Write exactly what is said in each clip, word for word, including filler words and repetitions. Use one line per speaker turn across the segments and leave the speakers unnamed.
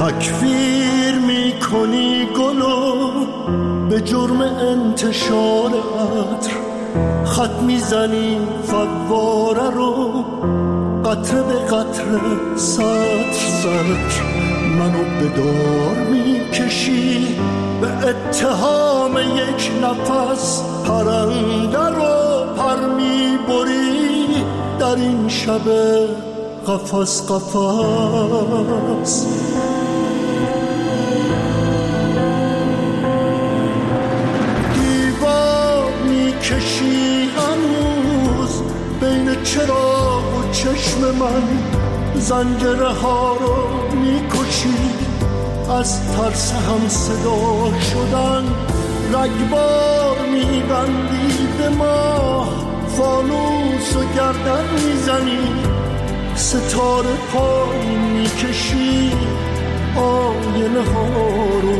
تکفیر میکنی گلو به جرم انتشار عطر، خط میزنی فواره رو قطره به قطره سطر سطر، منو به دار میکشی به اتهام یک نفس، پرنده رو پر میبری در این شب قفس قفس. دیوار میکشی هنوز بین چراغ و چشم من، زنجره ها رو میکشی از ترس هم صدا شدن، رگبار میبندی به ما فانوس و گردن میزنی، ستاره پایین میکشی آینه ها رو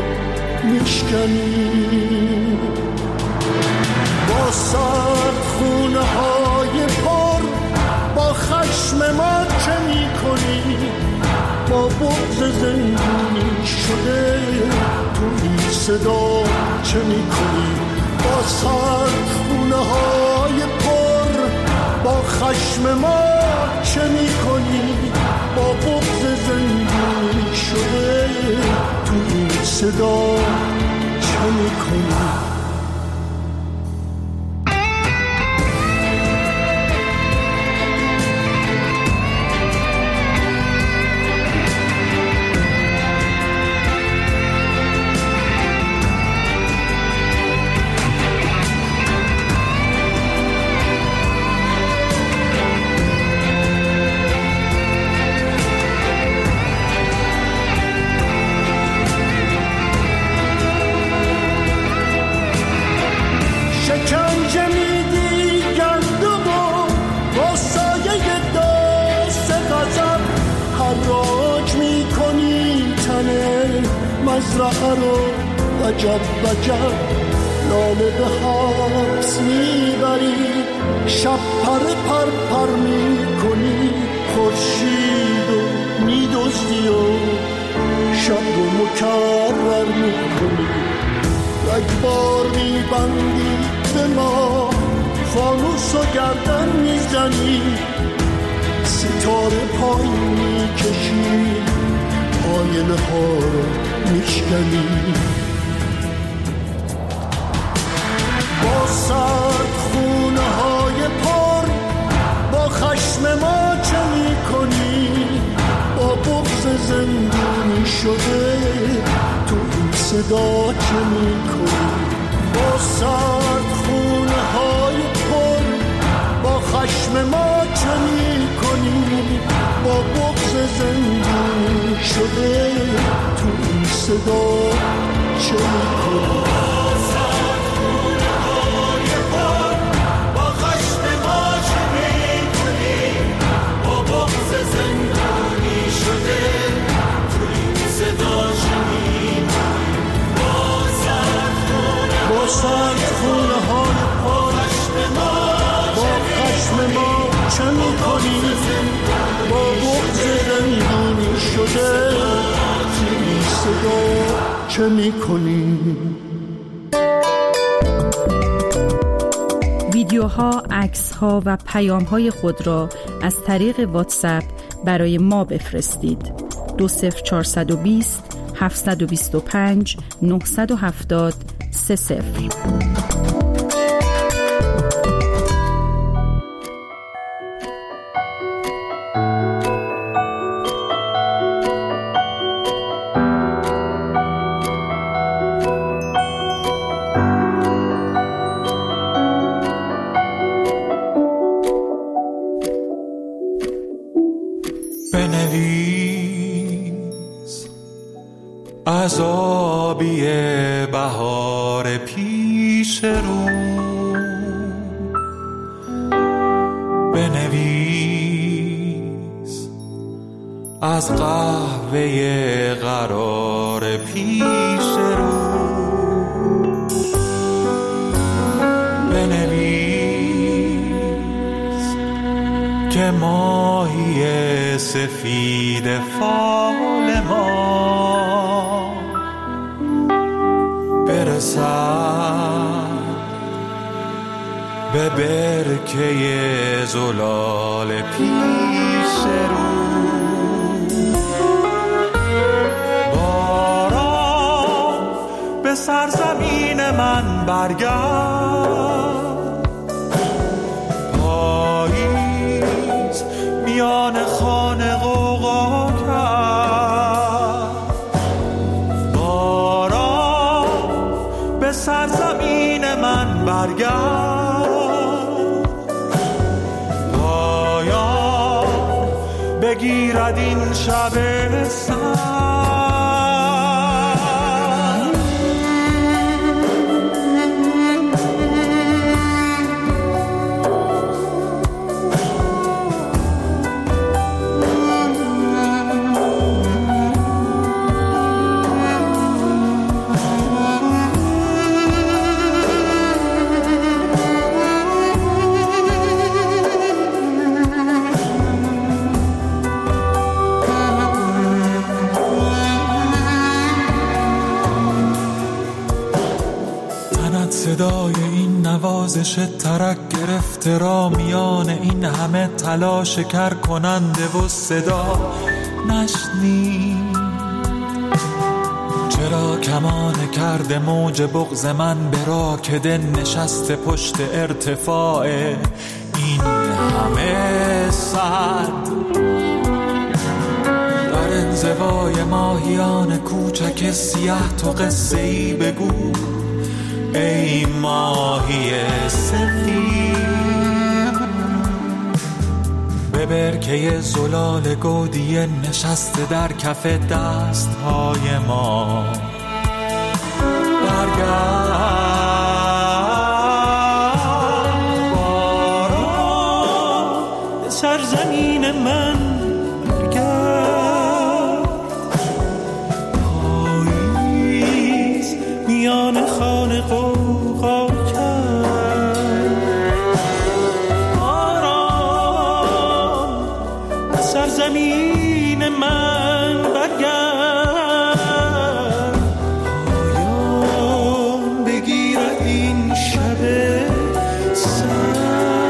میشکنی، با سرد خونه های پر با خشم ما چه میکنی، با بغض زندونی شده تو این صدا چه میکنی، با سرد خونه های پر با خشم ما چه میکنی، با بغض زندونی شده تو این صدا چه میکنی. مزرعه رو وجب وجب لاله به حبس میبری، شب پر پر پر میکنی خورشید و میدزدی و شب رو مکرر میکنی، رگبار میبندی به ما فانوس و گردن میزنی، ستاره پایین میکشی آینه ها رو میشکنی، با سرد خونه های پر با خشم ما چه میکنی، با بغض زندونی شده تو این صدا چه میکنی، با سرد خونه های پر با خشم ما چه میکنی، با بغض زندونی شده تو این صدا چه میکنی. با سرد خونه های پر با خشم ما چه میکنی، با بغض زندونی شده این صدا چه میکنی.
ویدیوها، عکس‌ها و پیام‌های خود را از طریق واتساپ برای ما بفرستید. دو صفر چهارصد و بیست هفتصد و بیست و پنج نهصد و هفتاد سه صفر.
بنویس عذابی بهار پیش رو، بنویس از قهوه قرار پیش رو، بنویس که ماهی سفید فال ما سر به برکه زلال پیش رو. باران به سرزمین من برگرد، پاییز میان خانه غوغا کرد. باران به سرزمین من برگرد، پایان بگیرد این شب سر. صدای این نوازش ترک گرفته را میان این همه تلاش کر کننده و صدا نشنی. چرا کمان کرده موج بغض من به راکده نشسته پشت ارتفاع این همه صد؟ در انزوای ماهیان کوچک سیاه تو قصه ای بگو ای ماهی سفید. به برکه زلال گودی نشسته در کف دستهای ما برگرد.
باران به سرزمین من برگرد، پاییز میان خانه غوغا کرد. باران به سرزمین من برگرد، پایان بگیرد این شب سر.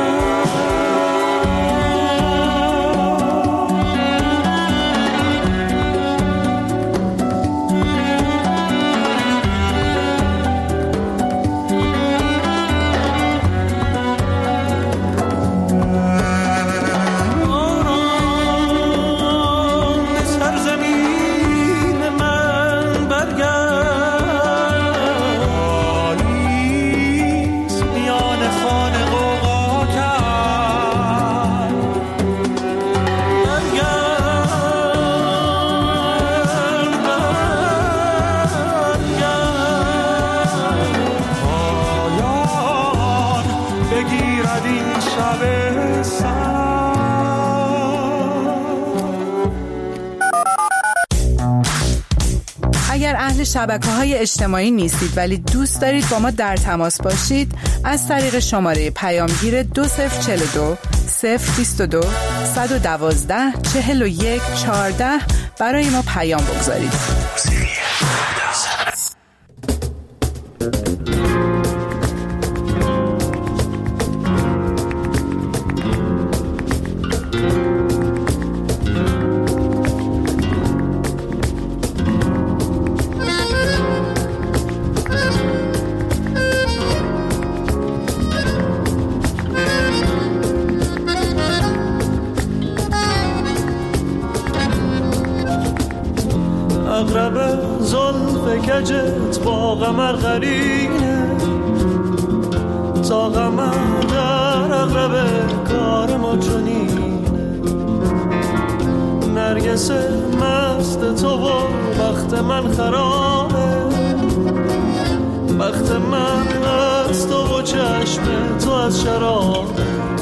اگر اهل شبکه‌های اجتماعی نیستید ولی دوست دارید با ما در تماس باشید، از طریق شماره پیامگیر دو صفر چهل و دو صفر بیست و دو صد و دوازده چهل و یک چهارده برای ما پیام بگذارید.
اغرب زلف کجت با قمر قرینه، تا قمر در اغرب کار ما چنینه. نرگس مست تو و بخت من خرابه، بخت من از تو و چشم تو از شرابه.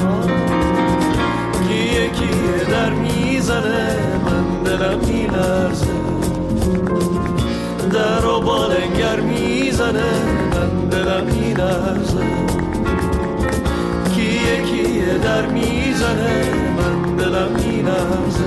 کیه کیه در میزنه من دلم میلرزه، در و بالنگر میزنه من دلم میلرزه. کیه کیه در میزنه من دلم میلرزه،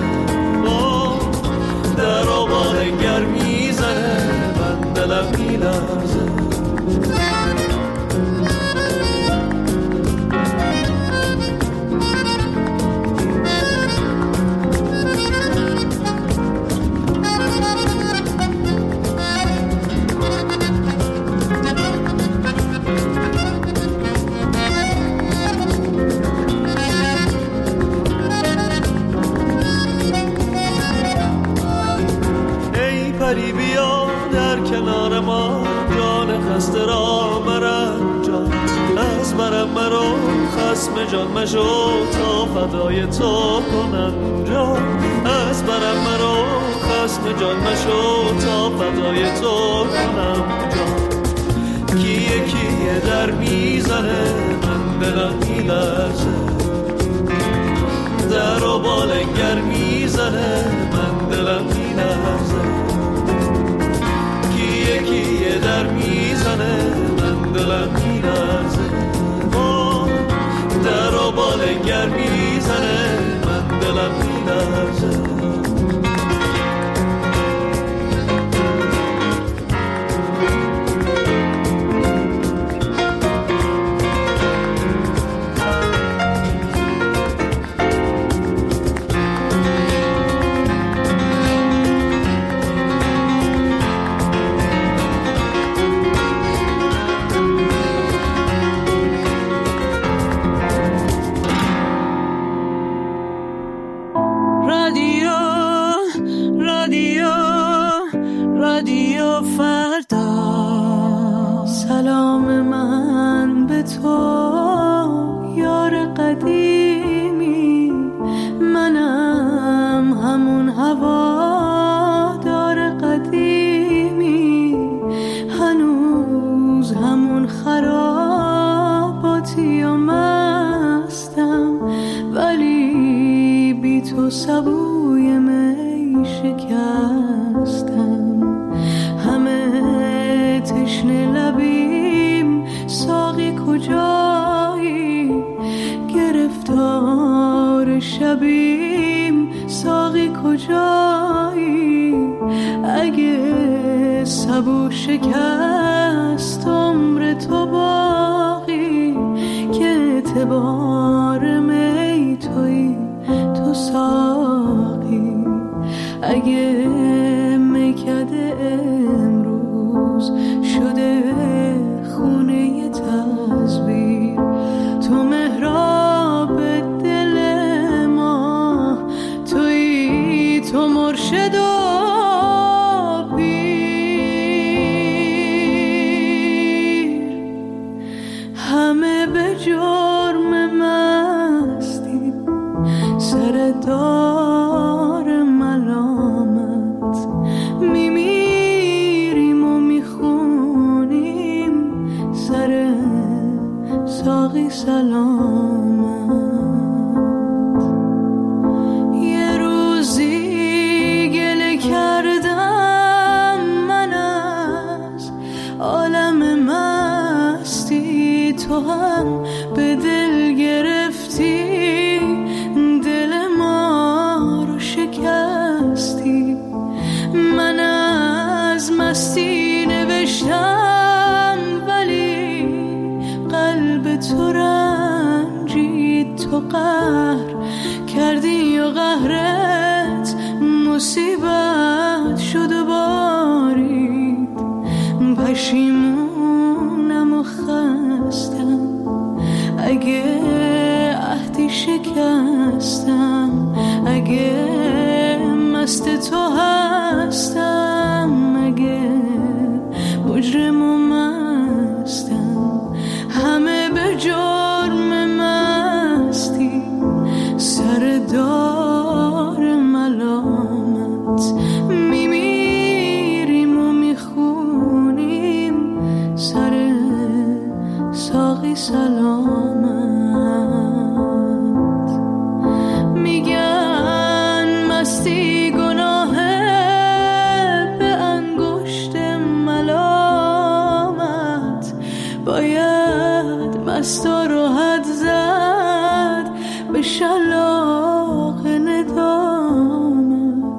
در و بالنگر میزنه من دلم میلرزه. پری بیا در کنار ما، جان خسته را مرنجان. از برم مرو خسم جان مشو، تا فدای تو کنم جان. از برم مرو خسم جان مشو، تا فدای تو کنم جان. کیه کیه در میزنه، من دلم میلرزه. در و بالنگر میزنه، من دلم میلرزه. کیه در میزنه، من دلم میلرزه. در و بالنگر میزنه، من دلم میلرزه.
شلاق ندامت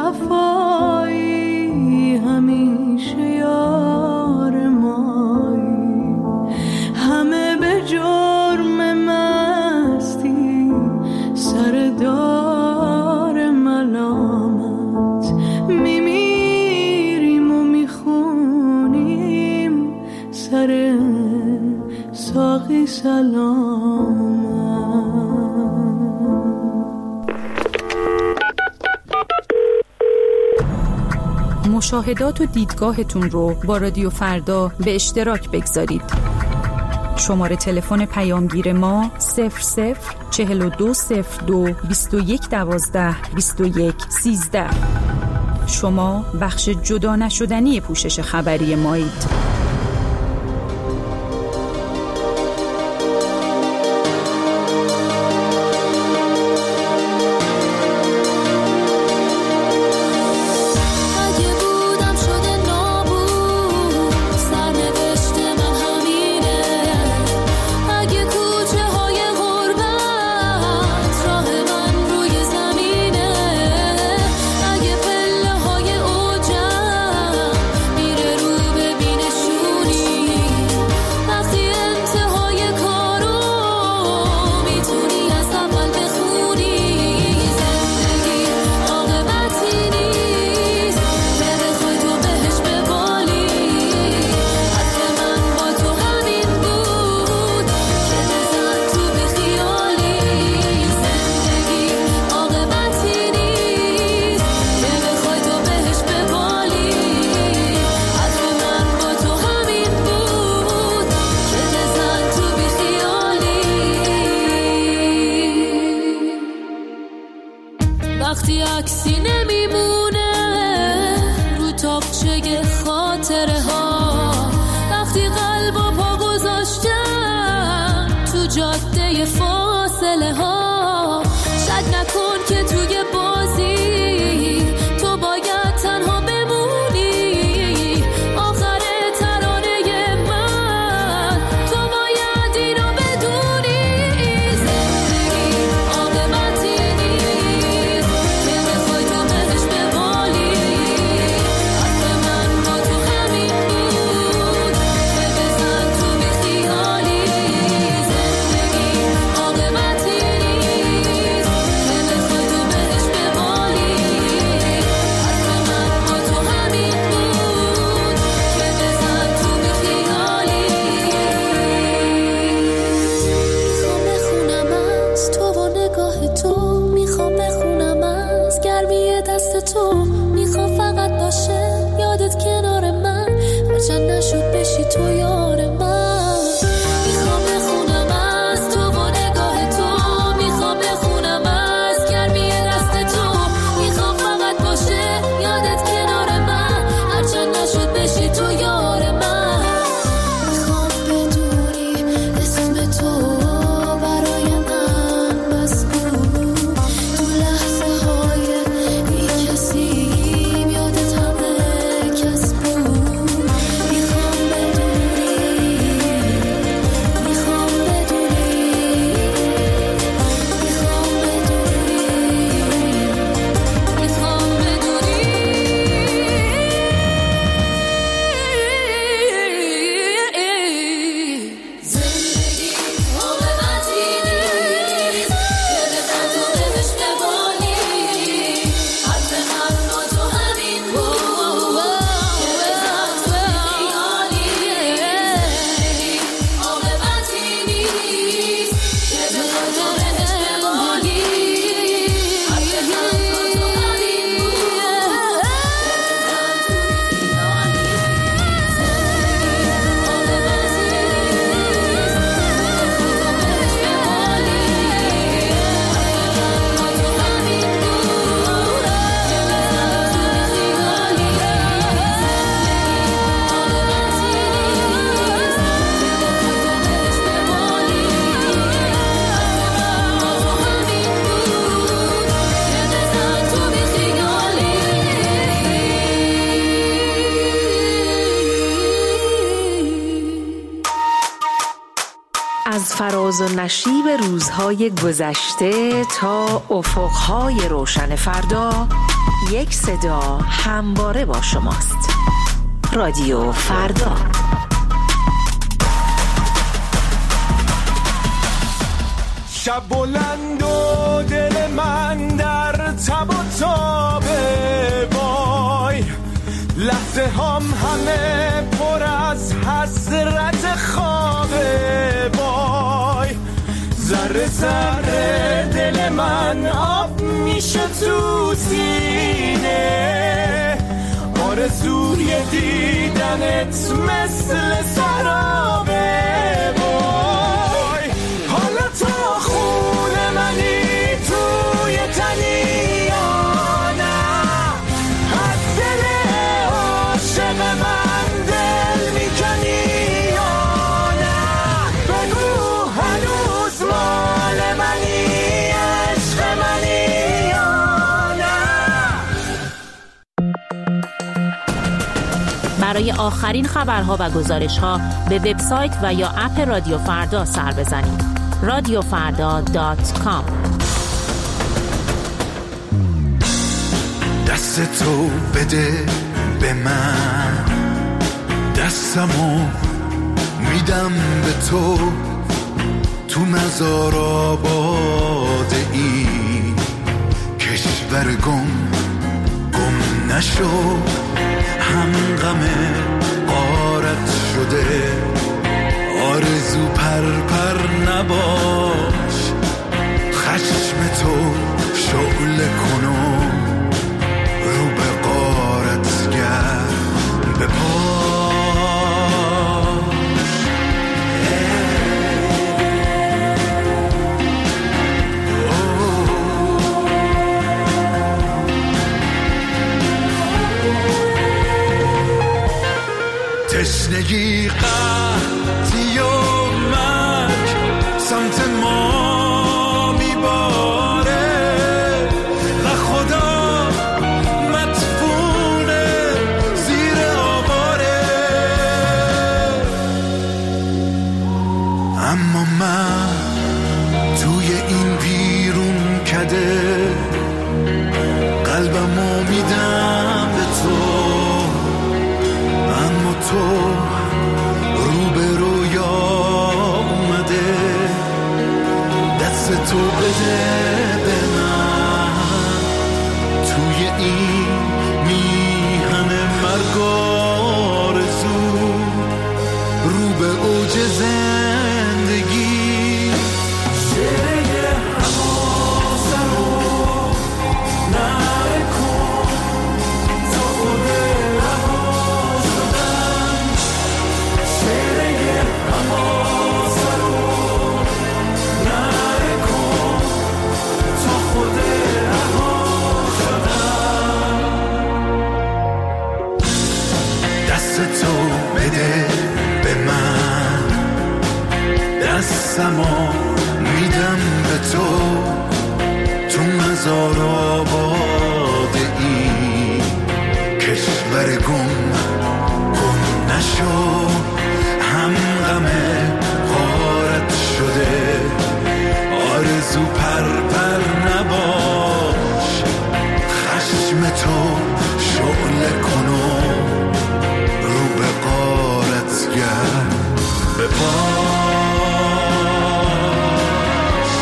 وفایی همیشه یار مایی، همه به جرم مستی سردار ملامت، میمیریم و میخونیم سر ساقی سلامت.
مشاهدات و دیدگاهتون رو با رادیو فردا به اشتراک بگذارید. شماره تلفن پیامگیر ما صفر صفر چهل و دو صفر دو بیست و یک دوازده بیست و یک سیزده. شما بخش جدا نشدنی پوشش خبری مایید.
وقتی عکسی نمیمونه رو تاقچه خاطره ها، وقتی قلب و پا گذاشتم تو جاده فاصله ها، شک نکن که توی بازی تو باید تنها بمونی، آخر ترانه من تو باید اینو بدونی، زندگی عاقبتی نیست که بخوای تو بهش ببالی، حرف من با تو همین بود که بزن تو بیخیالی، زندگی عاقبتی نیست که بخوای تو بهش ببالی، حرف من با تو همین بود که بزن تو بیخیالی. میخوام بخونم از تو و نگاه تو، میخوام بخونم از گرمی دست تو، میخوام فقط باشه یادت کنار من، هرچند نشد بشی تو یار من. میخوام بخونم از تو و نگاه تو، میخوام بخونم از گرمی دست تو، میخوام فقط باشه یادت کنار من، هرچند نشد بشی تو یار من. میخوام بدونی اسم تو برای من بس بود، تو لحظه های بی کسی یادت همه کس بود. میخوام بدونی، میخوام بدونی، میخوام بدونی، میخوام بدونی زندگی عاقبتی نیست که بزن تو بهش ببالی، حرف من با تو همین بود که بزن تو بیخیالی، زندگی عاقبتی نیست که بزن تو بهش ببالی، حرف من با تو همین بود که بزن تو بیخیالی، زندگی عاقبتی
از فراز و نشیب روزهای گذشته تا افقهای روشن فردا، یک صدا همواره با شماست. رادیو فردا.
شب بلند و دل من در تب و تابه، وای لحظه هم همه پر از حسرت خوابه، وای ذره ذره دل من آب میشه تو سینه، آرزوی دیدنت مثل سرابه، وای حالا تا خونه منی توی تنی یا نه، از دل عاشق من دل میکنی یا نه، بگو هنوز مال منی عشق منی یا نه.
برای آخرین خبرها و گزارش‌ها به وبسایت و یا اپ رادیو فردا سر بزنید. رادیو فردا دات کام.
دست تو بده به من، دستمو میدم به تو، تو مزار آباده ای کشور گم گم نشو، هم غم غارت شده، آرزو پر پر نباش، خشم تو شعله کنو رو به غارت گرد به پاش. تشنگی قحطی و مرگ سمت ما میباره و خدا مدفونه زیر آواره، اما من توی این بیرون کده قلبمو میدم به تو، اما تو رو به رویا اومده، دست تو بده به من، توی این میهن مرگ آرزو رو به اوج زندگی. شعره حواسم رو نکن تا خود تو بده به من، دستمو میدم به تو، تو مزار آباده ای کشور گم گم نشو، هم غم غارت شده، آرزو پر پر نباش، خشم تو شعله کنو رو به غارت گرد به پاش.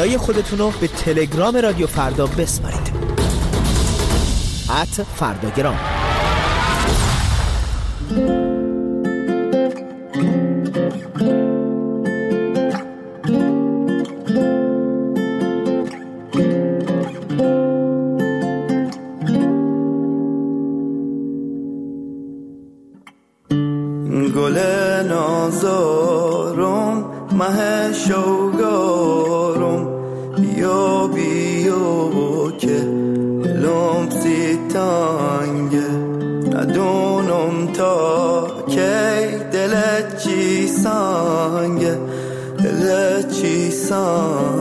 صدای خودتون رو به تلگرام رادیو فردا بسپارید. ات فرداگرام.
گل نازارم مه شوگارم بیا بیا که لمسی تانگه ندونم تا که دلت چی سانگه دلت چی سانگه